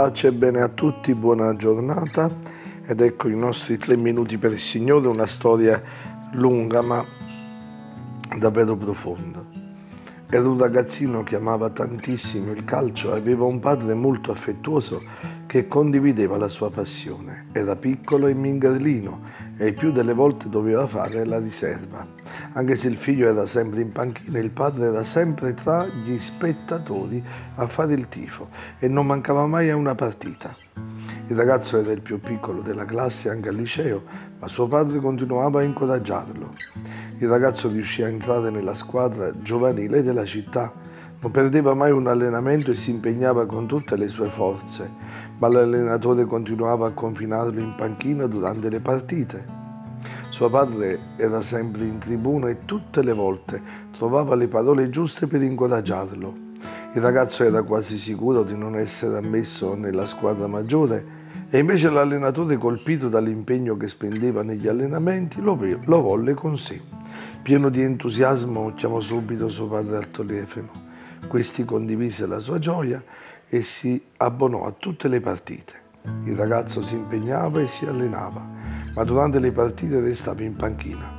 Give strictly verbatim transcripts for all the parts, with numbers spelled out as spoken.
Pace e bene a tutti, buona giornata ed ecco i nostri tre minuti per il Signore, una storia lunga ma davvero profonda. Era un ragazzino che amava tantissimo il calcio e aveva un padre molto affettuoso che condivideva la sua passione. Era piccolo e mingarlino e il più delle volte doveva fare la riserva. Anche se il figlio era sempre in panchina, il padre era sempre tra gli spettatori a fare il tifo e non mancava mai a una partita. Il ragazzo era il più piccolo della classe anche al liceo, ma suo padre continuava a incoraggiarlo. Il ragazzo riuscì a entrare nella squadra giovanile della città. Non perdeva mai un allenamento e si impegnava con tutte le sue forze, ma l'allenatore continuava a confinarlo in panchina durante le partite. Suo padre era sempre in tribuna e tutte le volte trovava le parole giuste per incoraggiarlo. Il ragazzo era quasi sicuro di non essere ammesso nella squadra maggiore e invece l'allenatore, colpito dall'impegno che spendeva negli allenamenti, lo, lo volle con sé. Pieno di entusiasmo chiamò subito suo padre al telefono. Questi condivise la sua gioia e si abbonò a tutte le partite. Il ragazzo si impegnava e si allenava, ma durante le partite restava in panchina.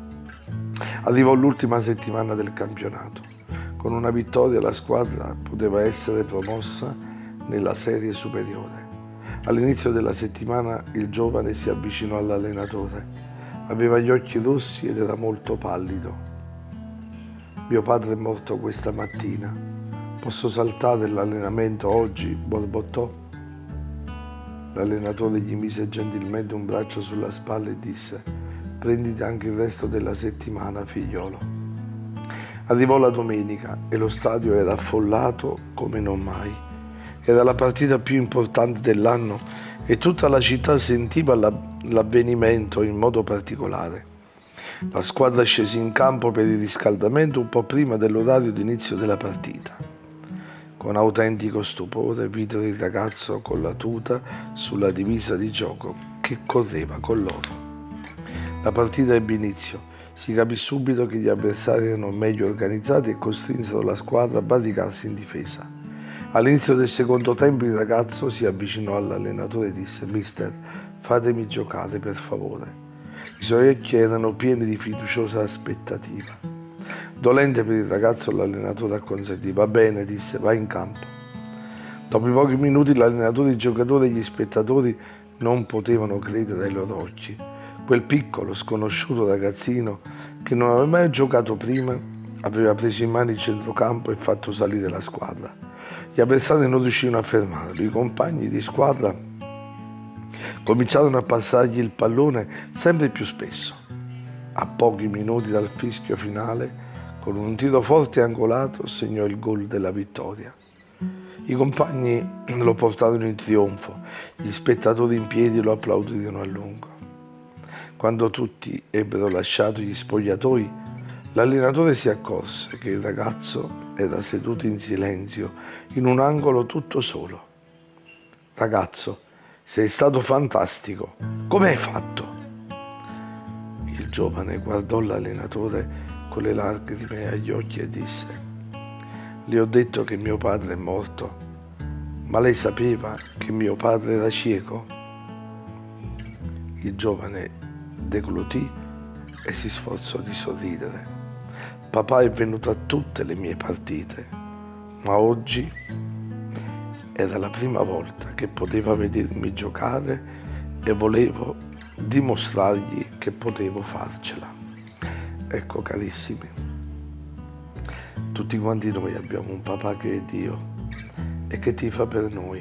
Arrivò l'ultima settimana del campionato. Con una vittoria la squadra poteva essere promossa nella serie superiore. All'inizio della settimana il giovane si avvicinò all'allenatore. Aveva gli occhi rossi ed era molto pallido. Mio padre è morto questa mattina. Posso saltare l'allenamento oggi? Borbottò. L'allenatore gli mise gentilmente un braccio sulla spalla e disse: prenditi anche il resto della settimana, figliolo. Arrivò la domenica e lo stadio era affollato come non mai. Era la partita più importante dell'anno e tutta la città sentiva l'avvenimento in modo particolare. La squadra scese in campo per il riscaldamento un po' prima dell'orario di inizio della partita. Con autentico stupore videro il ragazzo con la tuta sulla divisa di gioco che correva con loro. La partita ebbe inizio. Si capì subito che gli avversari erano meglio organizzati e costrinsero la squadra a barricarsi in difesa. All'inizio del secondo tempo il ragazzo si avvicinò all'allenatore e disse: «Mister, fatemi giocare per favore». I suoi occhi erano pieni di fiduciosa aspettativa. Dolente per il ragazzo, l'allenatore acconsentì. «Va bene», disse, «vai in campo». Dopo pochi minuti l'allenatore, i giocatori e gli spettatori non potevano credere ai loro occhi. Quel piccolo, sconosciuto ragazzino, che non aveva mai giocato prima, aveva preso in mano il centrocampo e fatto salire la squadra. Gli avversari non riuscivano a fermarlo. I compagni di squadra cominciarono a passargli il pallone sempre più spesso. A pochi minuti dal fischio finale, con un tiro forte e angolato, segnò il gol della vittoria. I compagni lo portarono in trionfo, gli spettatori in piedi lo applaudirono a lungo. Quando tutti ebbero lasciato gli spogliatoi, l'allenatore si accorse che il ragazzo era seduto in silenzio in un angolo tutto solo. «Ragazzo, sei stato fantastico. Come hai fatto?» Il giovane guardò l'allenatore con le lacrime agli occhi e disse: «Le ho detto che mio padre è morto, ma lei sapeva che mio padre era cieco?» Il giovane deglutì e si sforzò di sorridere. «Papà è venuto a tutte le mie partite, ma oggi era la prima volta che poteva vedermi giocare e volevo dimostrargli che potevo farcela». Ecco, carissimi, tutti quanti noi abbiamo un papà che è Dio e che tifa per noi.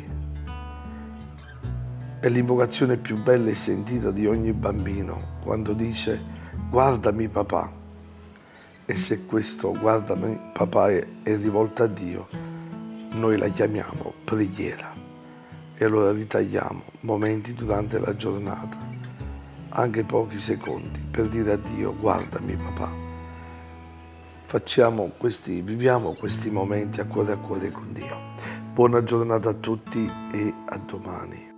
È l'invocazione più bella e sentita di ogni bambino quando dice: «Guardami papà». E se questo «guardami papà» è, è rivolta a Dio, noi la chiamiamo preghiera. E allora ritagliamo momenti durante la giornata, anche pochi secondi, per dire a Dio: «Guardami papà». Facciamo questi, viviamo questi momenti a cuore a cuore con Dio. Buona giornata a tutti e a domani.